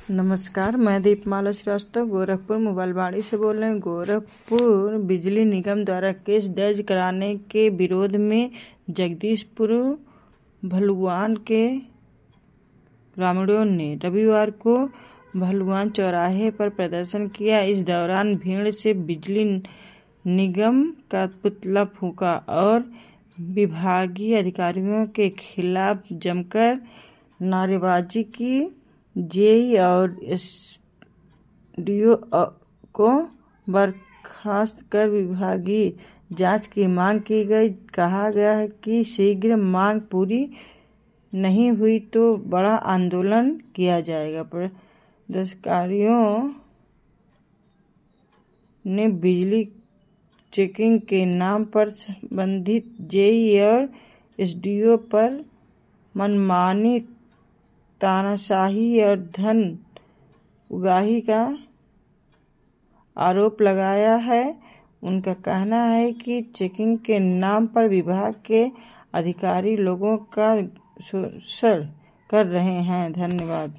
नमस्कार, मैं दीपमाला श्रीवास्तव गोरखपुर मोबाइल वाणी से बोल रहे हैं। गोरखपुर बिजली निगम द्वारा केस दर्ज कराने के विरोध में जगदीशपुर भलुआन के ग्रामीणों ने रविवार को भलुआन चौराहे पर प्रदर्शन किया। इस दौरान भीड़ से बिजली निगम का पुतला फूंका और विभागीय अधिकारियों के खिलाफ जमकर नारेबाजी की। जेई और एसडीओ को बर्खास्त कर विभागीय जांच की मांग की गई। कहा गया है कि शीघ्र मांग पूरी नहीं हुई तो बड़ा आंदोलन किया जाएगा। प्रदर्शनकारियों ने बिजली चेकिंग के नाम पर संबंधित जेई और एसडीओ पर मनमानी, तानाशाही और धन उगाही का आरोप लगाया है। उनका कहना है कि चेकिंग के नाम पर विभाग के अधिकारी लोगों का शोषण कर रहे हैं। धन्यवाद।